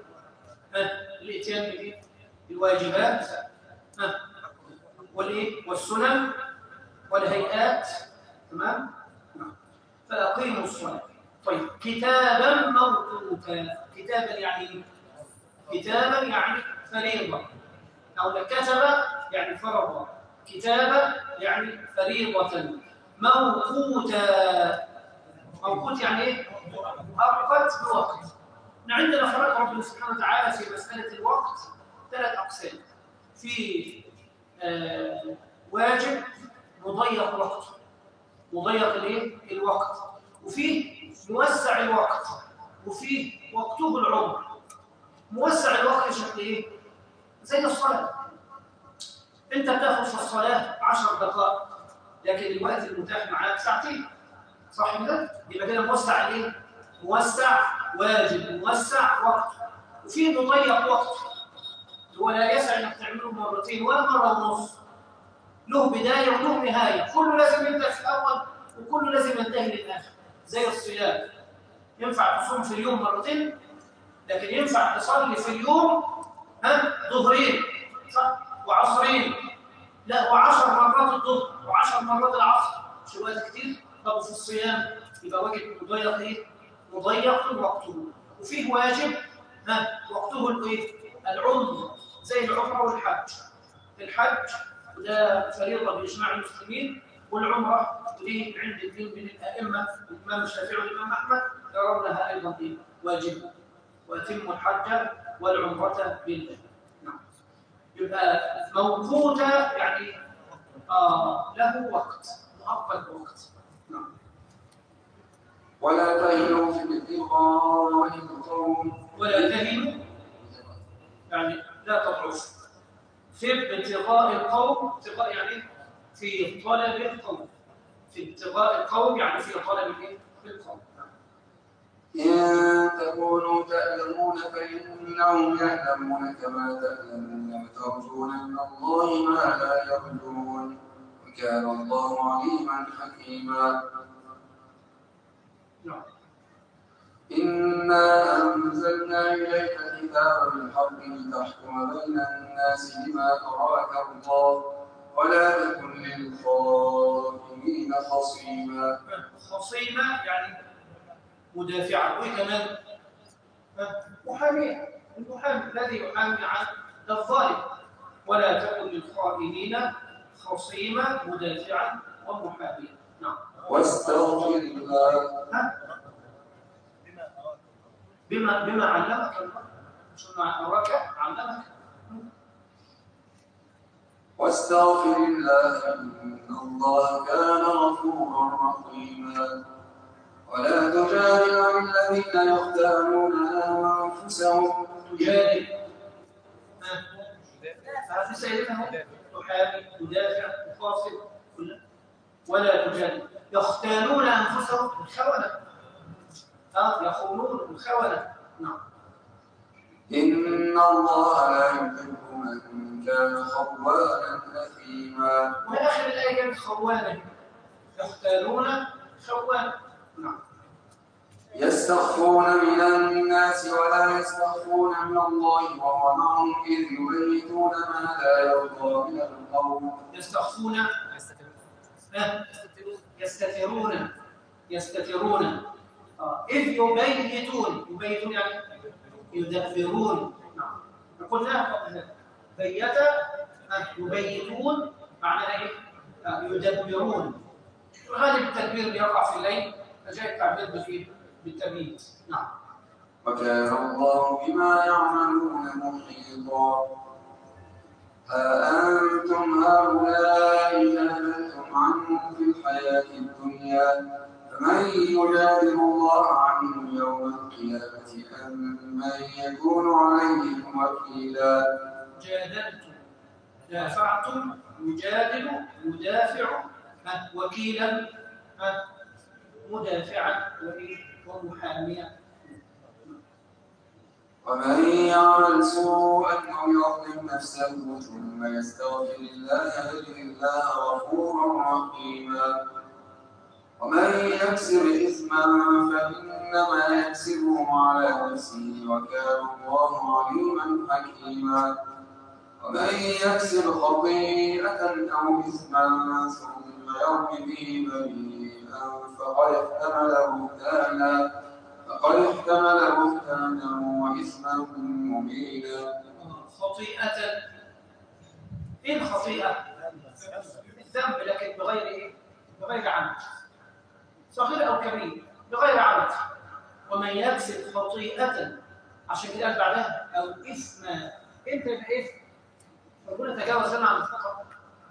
الإتيان بالواجبات والسنن والهيئات. تمام؟ فأقيموا الصلاة. طيب، كتابا موقوتا، كتابا يعني فريضة، أو كتب يعني فرض، كتابة يعني فريضة، موقوتا. موقوت يعني ايه؟ مؤقت بوقت. عندنا فرق ربنا سبحانه وتعالى في مسألة الوقت 3 أقسام. في واجب مضيق وقته، مضيق الوقت، وفيه موسع الوقت، وفيه وقته العمر. موسع الوقت شكل ايه؟ زي الصلاة. انت بتاخد في الصلاة 10 دقائق، لكن الوقت المتاح معاك 2 ساعة، صح كده؟ يبقى كده موسع ايه؟ موسع واجب، موسع وقت. وفي مضيق وقت، هو لا يسع انك تعمله مرتين ولا مرة ونص، له بداية وله نهاية، كله لازم يبدأ في الأول وكله لازم ينتهي للآخر. زي الصيام، ينفع تصوم في اليوم مرتين، لكن ينفع تصلي في اليوم ظهرين صح؟ وعصرين، لا، و10 مرات الظهر و10 مرات العصر، مش وقت كتير. طب في الصيام يبقى واجب مضيق ايه؟ مضيق وقته. وفيه واجب وقته العمر، زي العمره والحج. الحج ده فريضه باجماع المسلمين، والعمره دي عند اثنين من الائمه، الامام الشافعي والامام احمد، يرونها ايضا واجبه. واتموا الحج والعمره لله. يبقى موقوتا يعني له وقت، مؤقت وقت. ولا تهنوا في ابتغاء القوم. ولا تهنوا يعني لا تضعفوا في ابتغاء القوم. ابتغاء يعني في طلب القوم، في ابتغاء القوم يعني في طلب القوم. إن تكونوا تألمون فإنهم يعلمون كما تألمون، وترجون من الله ما لا يرجون، وكان الله عليما حكيما. إنا أنزلنا إليك الكتاب بالحق لتحكم بين الناس بما أراك الله، ولا تكن للخائنين خصيما. خصيما يعني مدافعا، وكمان محاميا، المحامي الذي يحامي عن الظالم. ولا تكن للخائنين خصيما، مدافعا ومحاميا. نعم. واستغفر الله بما علمك الله، مش ما أراك علمك. واستغفر الله إن الله كان غفورا رحيما. ولا تجادل عن الذين يختانون أنفسهم. تجادل هذه سيدنا تحامي، تدافع، تفاصل كلها. ولا تجادل يختانون أنفسهم الخونة، يخونون الخونة. نعم. إن الله لا يحب من كان خوانا أثيما. وآخر الآية كانت خوانا، يختانون خوانا. نعم. يستخفون من الناس ولا يستخفون من الله وهو معهم إذ يبيتون ما لا يرضى من القول. يستترون إذ يبيتون يعني يدبرون. نعم. قلنا بيت يبيتون معناه ايه؟ يدبرون. غالب التدبير يقع في الليل، فجاء التعبير بالتبييت. نعم. وكان الله بما يعملون محيطا. ها أنتم هؤلاء جادلتم عنهم في الحياة الدنيا فمن يجادل الله عنهم يوم القيامة أم من يكون عليهم وكيلا. جادلتم، دافعتم، يجادل، يدافع، وكيلا، مدافعا ومحاميا. ومن يعمل سوءا أو يظلم نفسه ثم يستغفر الله يجد الله غفورا رحيما. ومن يكسب إثما فإنما يكسبه على نفسه وكان الله عليما حكيما. ومن يكسب خطيئة أو إثما ثم يرم به بريئا فقد احتمل بهتانا وإثما مبينا. خطيئة، إيه الخطيئة؟ الذنب لكن بغير إيه؟ بغير عمد، صغير أو كبير بغير عمد. ومن يكسب خطيئة، عشان كده قال بعدها أو إثما، أنت بإثم ربنا تجاوز لنا عن الخطأ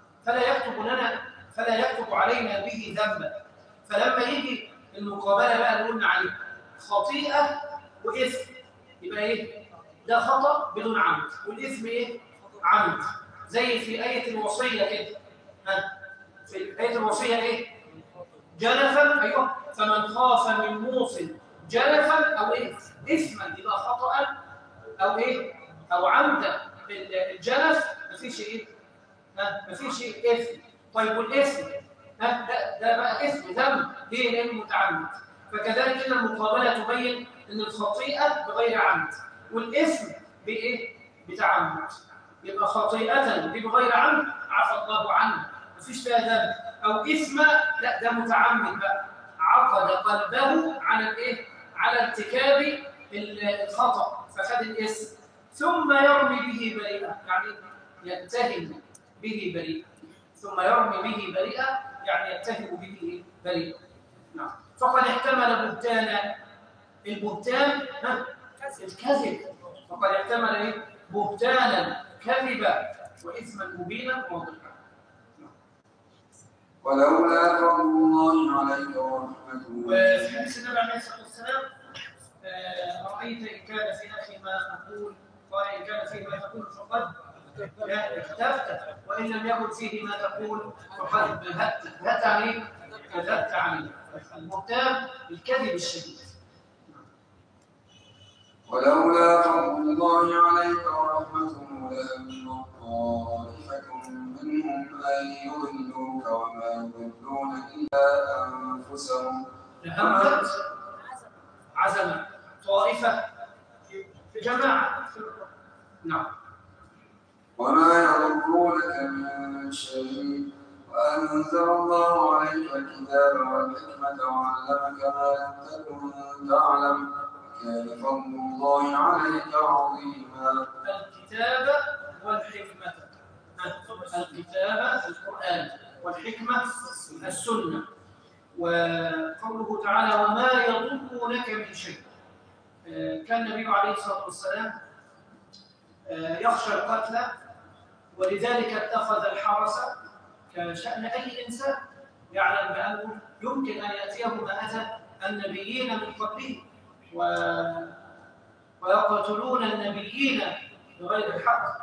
فلا يكتب علينا به ذنبا. فلما يجي المقابلة بقى نقولنا عليه خطيئة وإثم، يبقى إيه؟ ده خطأ بدون عمد، والإثم إيه؟ عمد. زي في آية الوصية كده، في آية الوصية إيه؟ جنفا، أيوه، فمن خاف من موص جنفا أو إيه؟ إثما، يبقى خطأ أو إيه؟ أو عمدا. الجنف مفيش إيه؟ مفيش إيه؟ إثم. طيب والإثم؟ ده بقى إثم ذنب، ليه؟ لأنه متعمد. فكذلك كده المقابلة تبين أن الخطيئة بغير عمد والإثم بإيه؟ بتعمد. يبقى خطيئة دي بغير عمد عفى الله عنه مفيش فيها ذنب، أو إثم لا ده متعمد بقى عقد قلبه على الإيه؟ على ارتكاب الخطأ فخد الإثم ثم يرمي به بريئة، يعني يتهم به بريئة. ثم يرمي به بريئة يعني يتهم به بريئة. نعم. فقد احتمل بهتانا، البهتان الكذب، فقد احتمل ايه؟ بهتانا كذبا واثما مبينا واضحا. ولولا فضل الله عليك ورحمته. وفي حديث النبي عليه الصلاه والسلام ارايت ان كان في اخي ما اقول قال ان كان فيه ما تقول فقد اختفت وان لم يكن فيه ما تقول فقد بهت عليه كذبت عليه. المهتام الكذب الشديد. ولولا فضل الله عليك ورحمته لهم طائفة منهم أن يضلوك وما يضلون إلا أنفسهم. لهمت عزم طائفة في جماعة. نعم. وما يضرونك من شيء وأنزل الله عليك الكتاب والحكمة وعلمك ما لم تكن تعلم كان فضل الله عليك عظيما. الكتاب والحكمة، الكتاب القرآن والحكمة السنة. وقوله تعالى وما يضرونك من شيء. كان النبي عليه الصلاة والسلام يخشى القتل ولذلك اتخذ الحرس كشأن أي إنسان يعلم بأنه يمكن أن يأتيه ما أتى النبيين من قبله ويقتلون النبيين بغير الحق.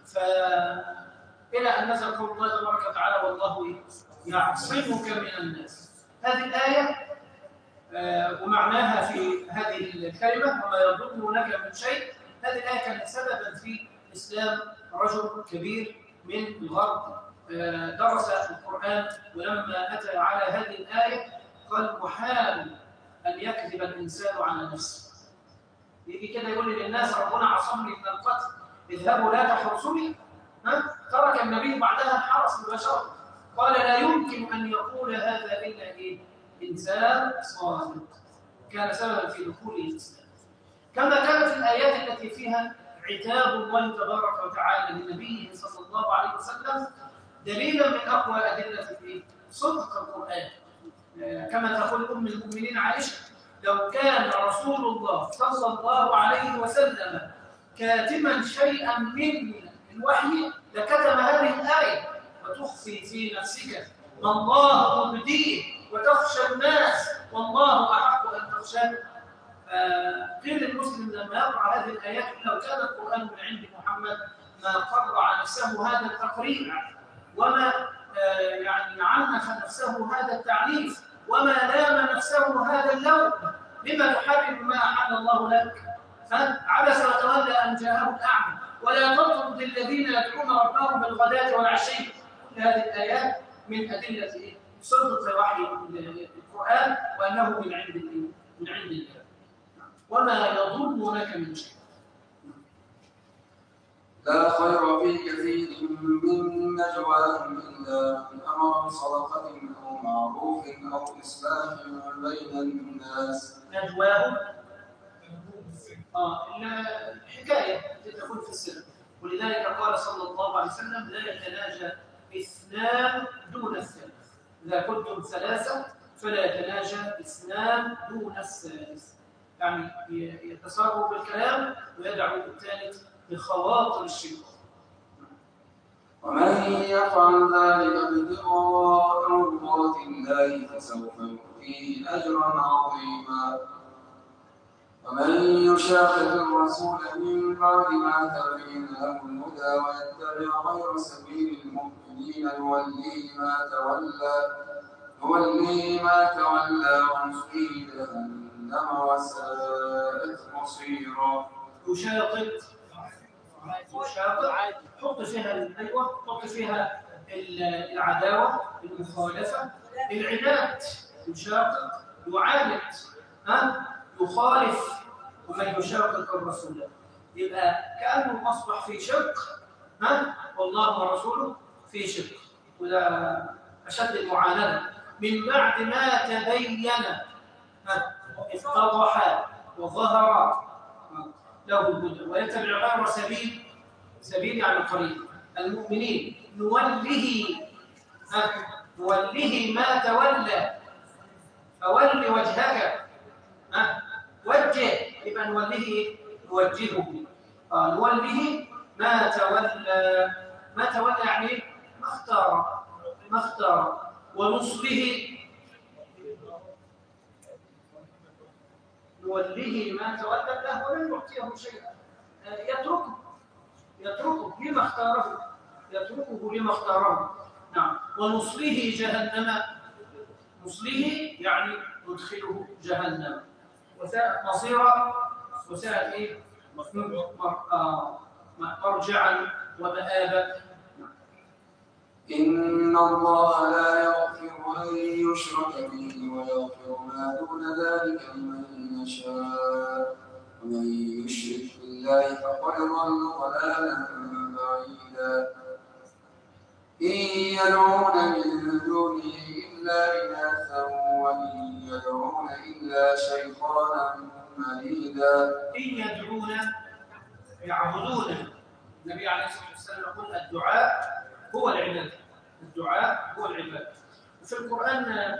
إلى أن نزل قول الله تبارك وتعالى والله يعصمك من الناس. هذه الآية ومعناها في هذه الكلمة وما يضرونك من شيء، هذه الآية كانت سببا في إسلام رجل كبير من الغرب درس القرآن، ولما أتى على هذه الآية قال محال أن يكذب الإنسان على نفسه. يجي كده يقول للناس ربنا عصمني من القتل اذهبوا لا تحرسوني. ترك النبي بعدها الحرس مباشرة. قال لا يمكن أن يقول هذا إلا إيه؟ إنسان صادق. كان سببا في دخول الإسلام. كما كانت الآيات التي فيها عتاب الله تبارك وتعالى لنبيه صلى الله عليه وسلم دليلا من أقوى أدلة صدق القرآن. كما تقول أم المؤمنين عائشة لو كان رسول الله صلى الله عليه وسلم كاتما شيئا من الوحي لكتم هذه الآية. وتخفي في نفسك ما الله مبديه وتخشى الناس والله أحق أن تخشاه. غير المسلم لما يقرأ هذه الآيات لو كان القرآن من عند محمد ما قرع نفسه هذا التقريع، وما يعني عنف نفسه هذا التعنيف، وما لام نفسه هذا اللوم. لما تحرم ما أحل الله لك؟ عبس وتولى أن جاءه الأعمى. ولا تطرد الذين يدعون ربهم بالغداة والعشي. كل هذه الآيات من أدلة صدق وحي القرآن وأنه من عند الله. وما يضرونك من شيء. لا خير في كثير من نجواهم إلا من أمر بصدقة أو معروف أو إصلاح بين الناس. نجواهم الحكاية تكون في السر. ولذلك قال صلى الله عليه وسلم لا يتناجى اثنان دون الثالث. إذا كنتم ثلاثة فلا يتناجى اثنان دون الثالث. يعني يتسرب بالكلام ويدعو الثالث بخواطر الشيطان. ومن يفعل ذلك ابتغاء مرضات الله فسوف يؤتيه أجرا عظيما. ومن يشاقق الرسول من بعد ما تبين له الهدى ويتبع غير سبيل المؤمنين نوليه ما تولى ونصليه جهنم وساءت مصيرا. يشاقق حط فيها العداوة، المخالفة، العناد. يشاقق يعاند، يخالف. ومن يشاقق الرسول يبقى كأنه أصبح في شق، والله ورسوله في شق. وده أشد المعاندة. من بعد ما تبين اتضح وظهر له الهدى ويتبع غير سبيل يعني الطريق المؤمنين نوله ما تولى. فول وجهك، وجه يبقى نوجهه نوله ما تولى يعني ما اختار ونصله نوله ما تولى له ولن يعطيه شيئا. يتركه لما اختاره. نعم. ونصله جهنم. نصله يعني ندخله جهنم وساءت مصيرا. وساءت مرجعا ومآبا. إن الله لا يغفر أن يشرك به ويغفر ما دون ذلك لمن يشاء ومن يشرك بالله فقد ضل ضلالا بعيدا. إن يدعون من دونه إلا إناثا وإن يدعون إلا شيطانا مريدا. إن يدعون يعبدون. النبي عليه الصلاة والسلام يقول الدعاء هو العبادة. وفي القرآن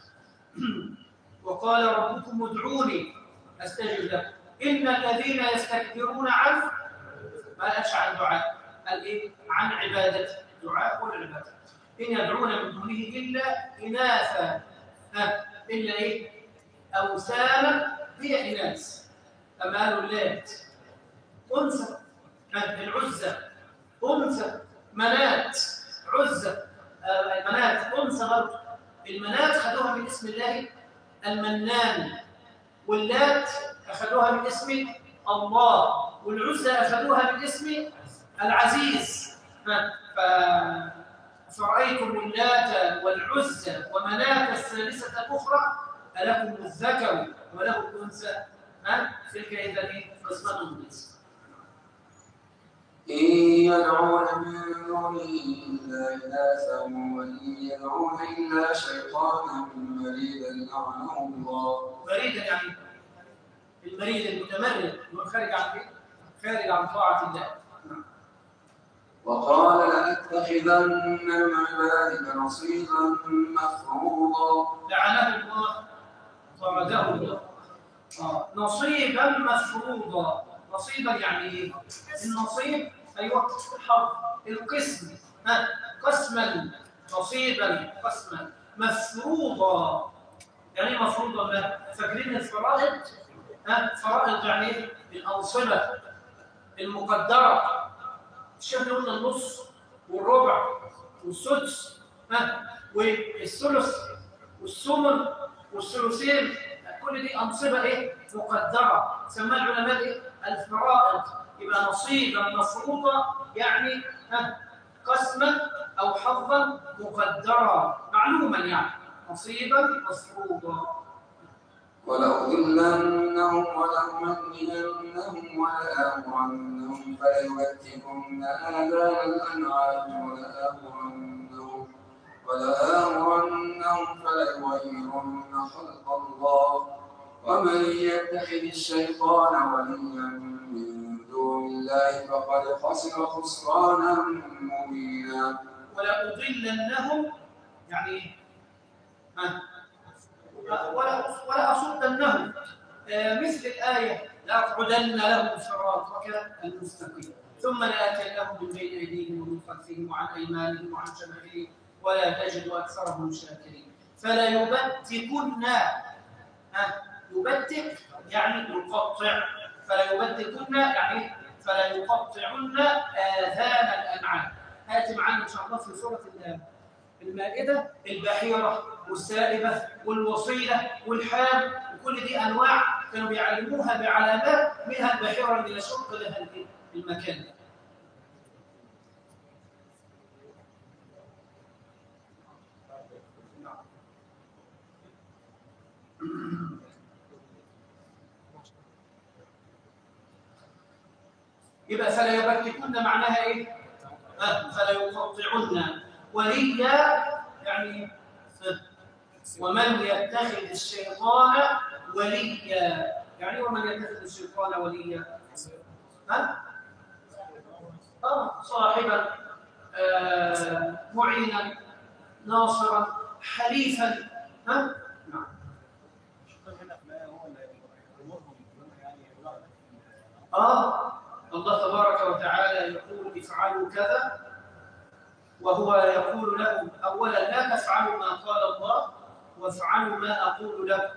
وقال ربكم ادعوني أستجب لكم إن الذين يستكبرون عن ما قالش عن دعاء، قال عن عبادته. الدعاء هو العبادة. إن يدعون من دونه إلا إناثا. إلا أوثانا هي إناث. أما قالوا اللات أنثى، العزى أنثى، منات عزى، المنات أنثى برضه. المنات خدوها من اسم الله المنان، واللات أخذوها من اسم الله، والعزى أخذوها من اسم العزيز. فرأيتم اللات والعزى ومناة الثالثة الأخرى ألكم الذكر وله الأنثى تلك إذا قسمة ضيزى. إن يدعون من دونه إلا إناثا وإن يدعون إلا شيطانا مريدا لعنه الله. مريدا يعني المريد المتمرد خارج عن طاعة الله. وقال لأتخذن من عبادك نصيبا مفروضا. لعنه الله طرده الله. نصيبا مفروضا. نصيبا يعني النصيب أيوة الحظ القسم، قسما نصيبا قسما مفروضا. يعني ايه مفروضا ده؟ فاكرين الفرائض؟ فرائض يعني ايه؟ الأنصبة المقدرة. الشيخ قلنا النص والربع والسدس والثلث والثمن والثلثين، كل دي أنصبة إيه؟ مقدرة، سماها العلماء إيه؟ الفرائض. يبقى نصيبا مفروضا يعني قسما أو حظا مقدرا معلوما، يعني نصيبا مفروضا. ولأضلنهم ولأمنينهم ولآمرنهم فليبتكن آذان الأنعام ولآمرنهم فليغيرن خلق الله ومن يتخذ الشيطان وليا من دون الله فقد خسر خسرانا مبينا. ولأضلنهم يعني ولا أصدنهم، مثل الآية لأقعدن لهم صراطك المستقيم ثم لآتينهم من بين أيديهم ومن خلفهم وعن أيمانهم وعن شمائلهم ولا تجد أكثرهم شاكرين. فلا يبتكن، يبتك يعني يقطع، فلا يبتكن يعني فلا يقطعن آذان الأنعام. هاتي معانا إن شاء الله في سورة المائدة البحيرة والسائبة والوصيلة والحام، وكل دي أنواع كانوا بيعلموها بعلامات، منها البحيرة اللي يشق لها المكان. يبقى فلا يبتكن معناها إيه؟ فلا يقطعن وليا يعني ومن يتخذ الشيطان وليا. يعني ومن يتخذ الشيطان وليا صاحبا معينا ناصرا حليفا. نعم. الله تبارك وتعالى يقول افعلوا كذا، وهو يقول لهم أولا لا تفعلوا ما قال الله وافعلوا ما أقول لكم.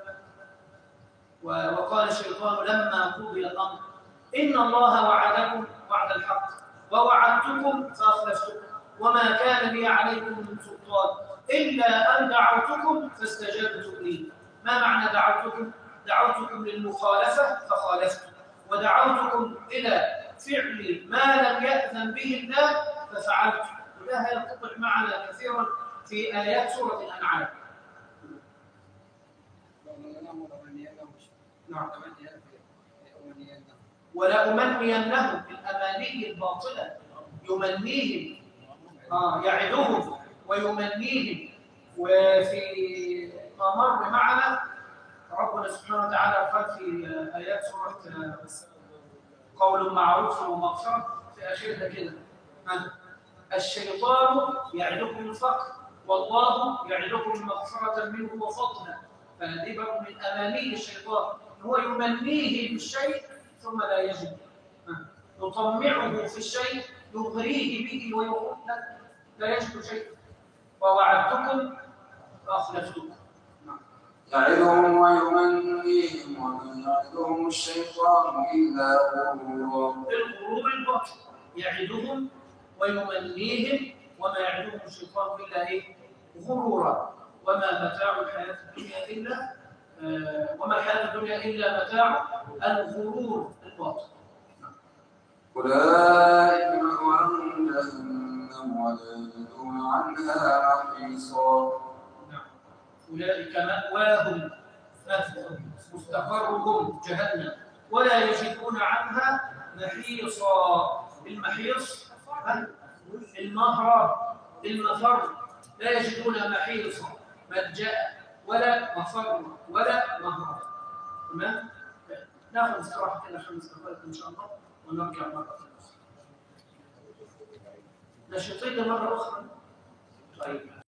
وقال الشيطان لما قضي الأمر إن الله وعدكم وعد الحق ووعدتكم فأخلفتكم وما كان لي عليكم من سلطان إلا أن دعوتكم فاستجبتم لي. ما معنى دعوتكم؟ دعوتكم للمخالفة فخالفتم، ودعوتكم إلى فعل ما لم يأذن به الله ففعلتم. وده يتضح معنا كثيرا في آيات سورة الأنعام. نعم. ولأمنينهم بالأماني الباطلة يمنيهم، يعدهم ويمنيهم. وفي ما مر معنا ربنا سبحانه وتعالى قال في آيات سورة قول معروف ومغفرة في آخرها كده الشيطان يعدكم الفقر والله يعدكم مغفرة منه وفضلا. فهذه بقى من أماني الشيطان، هو يمنيه بالشيء ثم لا يجد، يطمعه في الشيء يغريه به ويقول لا يجد شيء. ووعدتكم فأخلفتكم. يعدهم ويمنيهم وما يعدهم الشيطان إلا غرورا. الغرور الباطل يعدهم ويمنيهم وما يعدهم الشيطان إلا إيه؟ غرورا. وما متاع الحياة الدنيا إلا وما الحياة الدنيا إلا متاع الغرور الباطل. أولئك مأواهم جهنم ولا يجدون عنها محيصا. أولئك مأواهم مستقرهم جهنم ولا يجدون عنها محيصا. المحيص المهرب المفر، لا يجدون محيصا ملجأ ولا مفر ولا مهرب. تمام؟ ناخذ استراحة كده 5 دقائق إن شاء الله ونرجع مرة أخرى. نشيطين مرة أخرى. طيب.